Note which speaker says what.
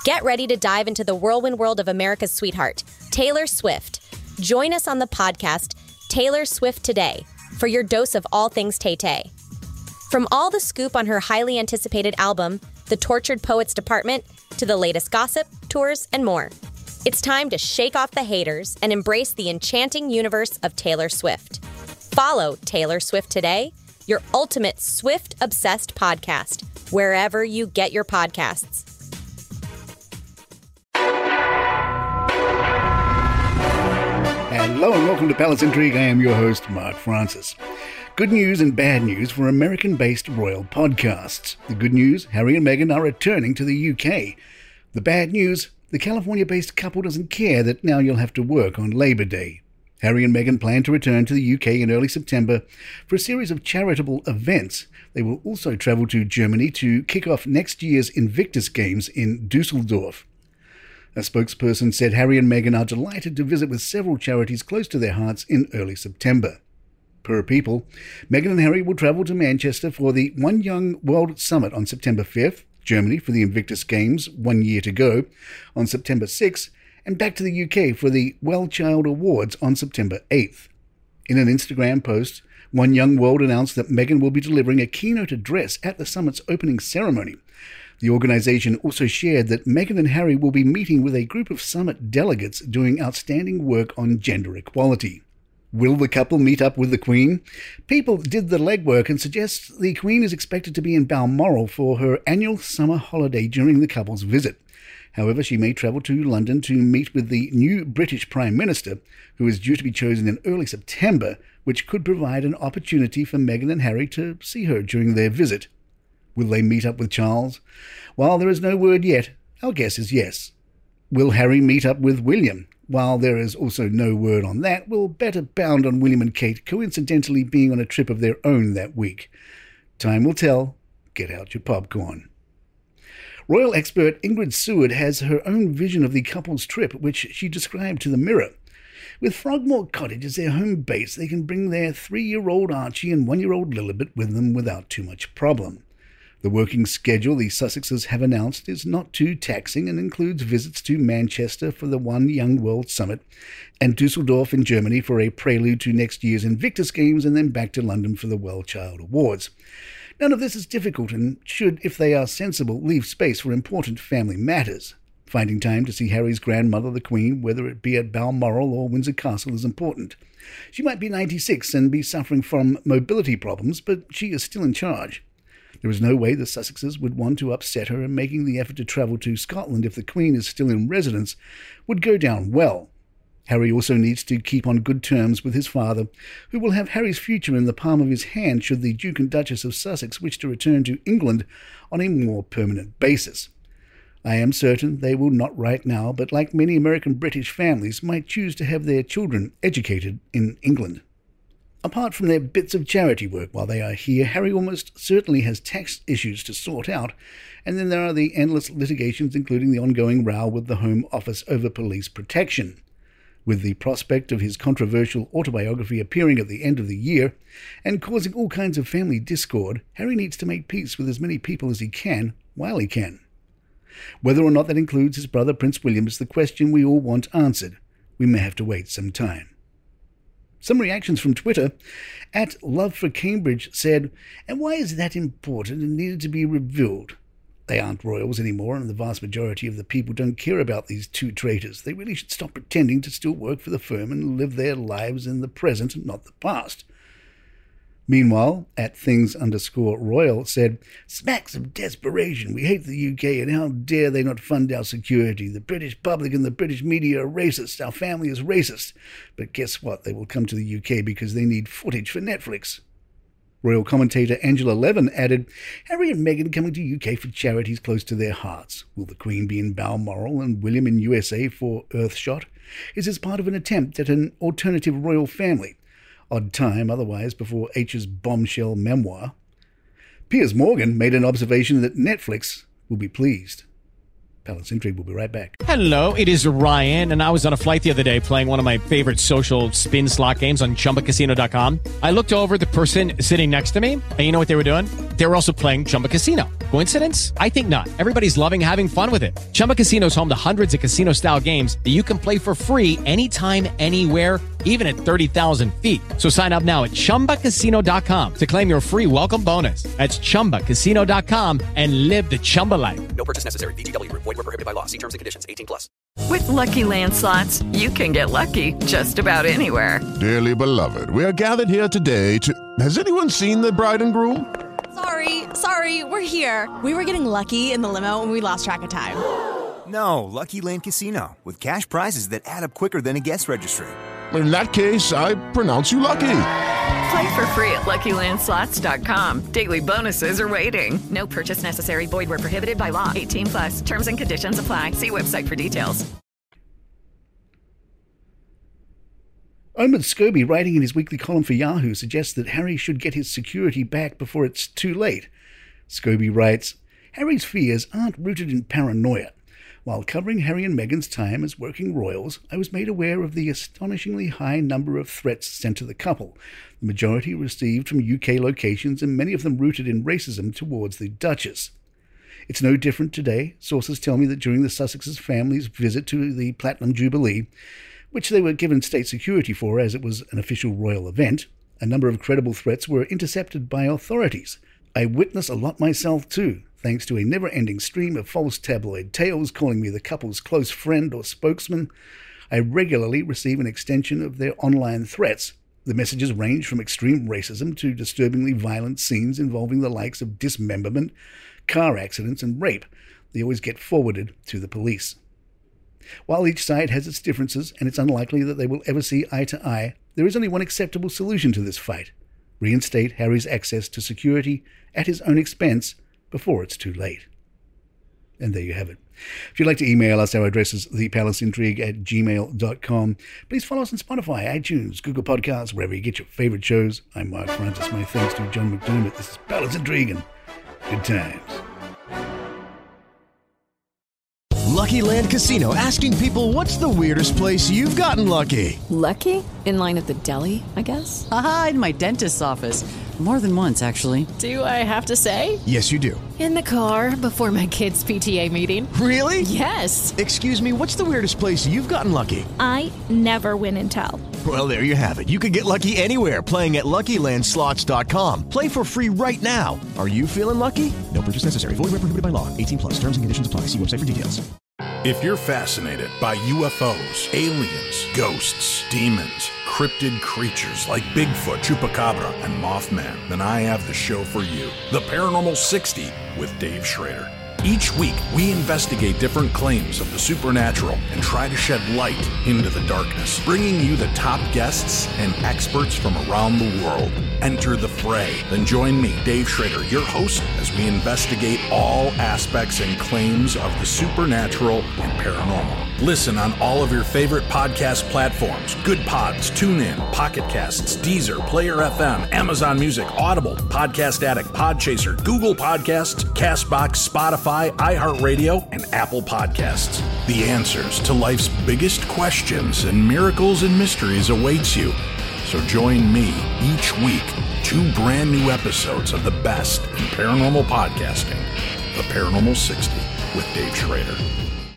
Speaker 1: Get ready to dive into the whirlwind world of America's sweetheart, Taylor Swift. Join us on the podcast, Taylor Swift Today, for your dose of all things Tay-Tay. From all the scoop on her highly anticipated album, The Tortured Poets Department, to the latest gossip, tours, and more. It's time to shake off the haters and embrace the enchanting universe of Taylor Swift. Follow Taylor Swift Today, your ultimate Swift-obsessed podcast, wherever you get your podcasts.
Speaker 2: Hello and welcome to Palace Intrigue. I am your host, Mark Francis. Good news and bad news for American-based royal podcasts. The good news, Harry and Meghan are returning to the UK. The bad news, the California-based couple doesn't care that now you'll have to work on Labor Day. Harry and Meghan plan to return to the UK in early September for a series of charitable events. They will also travel to Germany to kick off next year's Invictus Games in Dusseldorf. A spokesperson said Harry and Meghan are delighted to visit with several charities close to their hearts in early September. Per People, Meghan and Harry will travel to Manchester for the One Young World Summit on September 5th, Germany for the Invictus Games 1 year to go on September 6th, and back to the UK for the Well Child Awards on September 8th. In an Instagram post, One Young World announced that Meghan will be delivering a keynote address at the summit's opening ceremony. The organisation also shared that Meghan and Harry will be meeting with a group of summit delegates doing outstanding work on gender equality. Will the couple meet up with the Queen? People did the legwork and suggest the Queen is expected to be in Balmoral for her annual summer holiday during the couple's visit. However, she may travel to London to meet with the new British Prime Minister, who is due to be chosen in early September, which could provide an opportunity for Meghan and Harry to see her during their visit. Will they meet up with Charles? While there is no word yet, our guess is yes. Will Harry meet up with William? While there is also no word on that, we'll bet a pound on William and Kate coincidentally being on a trip of their own that week. Time will tell. Get out your popcorn. Royal expert Ingrid Seward has her own vision of the couple's trip, which she described to the Mirror. With Frogmore Cottage as their home base, they can bring their 3-year-old Archie and 1-year-old Lilibet with them without too much problem. The working schedule the Sussexes have announced is not too taxing and includes visits to Manchester for the One Young World Summit and Dusseldorf in Germany for a prelude to next year's Invictus Games and then back to London for the Well Child Awards. None of this is difficult and should, if they are sensible, leave space for important family matters. Finding time to see Harry's grandmother, the Queen, whether it be at Balmoral or Windsor Castle, is important. She might be 96 and be suffering from mobility problems, but she is still in charge. There is no way the Sussexes would want to upset her, and making the effort to travel to Scotland if the Queen is still in residence would go down well. Harry also needs to keep on good terms with his father, who will have Harry's future in the palm of his hand should the Duke and Duchess of Sussex wish to return to England on a more permanent basis. I am certain they will not right now, but like many American-British families, might choose to have their children educated in England. Apart from their bits of charity work while they are here, Harry almost certainly has tax issues to sort out, and then there are the endless litigations, including the ongoing row with the Home Office over police protection. With the prospect of his controversial autobiography appearing at the end of the year and causing all kinds of family discord, Harry needs to make peace with as many people as he can while he can. Whether or not that includes his brother Prince William is the question we all want answered. We may have to wait some time. Some reactions from Twitter. @LoveForCambridge said, "And why is that important and needed to be revealed? They aren't royals anymore, and the vast majority of the people don't care about these two traitors. They really should stop pretending to still work for the firm and live their lives in the present and not the past." Meanwhile, @Things_Royal said, "Smacks of desperation. We hate the UK, and how dare they not fund our security? The British public and the British media are racist. Our family is racist. But guess what? They will come to the UK because they need footage for Netflix." Royal commentator Angela Levin added, "Harry and Meghan coming to UK for charities close to their hearts. Will the Queen be in Balmoral and William in USA for Earthshot? Is this part of an attempt at an alternative royal family? Odd time, otherwise, before H's bombshell memoir." Piers Morgan made an observation that Netflix will be pleased. Palace Intrigue will be right back.
Speaker 3: Hello, it is Ryan, and I was on a flight the other day playing one of my favorite social spin slot games on ChumbaCasino.com. I looked over the person sitting next to me, and you know what they were doing? They were also playing Chumba Casino. Coincidence? I think not. Everybody's loving having fun with it. Chumba Casino is home to hundreds of casino-style games that you can play for free anytime, anywhere, even at 30,000 feet. So sign up now at ChumbaCasino.com to claim your free welcome bonus. That's ChumbaCasino.com and live the Chumba life.
Speaker 4: No purchase necessary. VGW. Void where prohibited by law. See terms and conditions. 18+.
Speaker 5: With Lucky Land Slots, you can get lucky just about anywhere.
Speaker 6: Dearly beloved, we are gathered here today to... Has anyone seen the bride and groom?
Speaker 7: Sorry, we're here. We were getting lucky in the limo and we lost track of time.
Speaker 8: No, Lucky Land Casino, with cash prizes that add up quicker than a guest registry.
Speaker 6: In that case, I pronounce you lucky.
Speaker 5: Play for free at LuckyLandSlots.com. Daily bonuses are waiting. No purchase necessary. Void where prohibited by law. 18+. Terms and conditions apply. See website for details.
Speaker 2: Omid Scobie, writing in his weekly column for Yahoo, suggests that Harry should get his security back before it's too late. Scobie writes, Harry's fears aren't rooted in paranoia. While covering Harry and Meghan's time as working royals, I was made aware of the astonishingly high number of threats sent to the couple, the majority received from UK locations and many of them rooted in racism towards the Duchess. It's no different today. Sources tell me that during the Sussex's family's visit to the Platinum Jubilee, which they were given state security for as it was an official royal event, a number of credible threats were intercepted by authorities. I witness a lot myself too, thanks to a never-ending stream of false tabloid tales calling me the couple's close friend or spokesman. I regularly receive an extension of their online threats. The messages range from extreme racism to disturbingly violent scenes involving the likes of dismemberment, car accidents, and rape. They always get forwarded to the police. While each side has its differences, and it's unlikely that they will ever see eye to eye, there is only one acceptable solution to this fight. Reinstate Harry's access to security at his own expense before it's too late. And there you have it. If you'd like to email us, our address is thepalaceintrigue@gmail.com. Please follow us on Spotify, iTunes, Google Podcasts, wherever you get your favorite shows. I'm Mark Francis. My thanks to John McDermott. This is Palace Intrigue, and good times.
Speaker 9: Lucky Land Casino, asking people, what's the weirdest place you've gotten lucky?
Speaker 10: Lucky? In line at the deli, I guess?
Speaker 11: Aha, in my dentist's office. More than once, actually.
Speaker 10: Do I have to say?
Speaker 9: Yes, you do.
Speaker 10: In the car before my kids' PTA meeting.
Speaker 9: Really?
Speaker 10: Yes.
Speaker 9: Excuse me, what's the weirdest place you've gotten lucky?
Speaker 12: I never win and tell.
Speaker 9: Well, there you have it. You can get lucky anywhere, playing at LuckyLandSlots.com. Play for free right now. Are you feeling lucky? No purchase necessary. Void where prohibited by law. 18+. Terms and conditions apply. See website for details.
Speaker 13: If you're fascinated by UFOs, aliens, ghosts, demons, cryptid creatures like Bigfoot, Chupacabra, and Mothman, then I have the show for you. The Paranormal 60 with Dave Schrader. Each week, we investigate different claims of the supernatural and try to shed light into the darkness, bringing you the top guests and experts from around the world. Enter the fray. Then join me, Dave Schrader, your host, as we investigate all aspects and claims of the supernatural and paranormal. Listen on all of your favorite podcast platforms: Good Pods, TuneIn, Pocket Casts, Deezer, Player FM, Amazon Music, Audible, Podcast Addict, Podchaser, Google Podcasts, Castbox, Spotify, iHeartRadio, and Apple Podcasts. The answers to life's biggest questions and miracles and mysteries awaits you. So join me each week, 2 brand new episodes of the best in paranormal podcasting, The Paranormal 60 with Dave Schrader.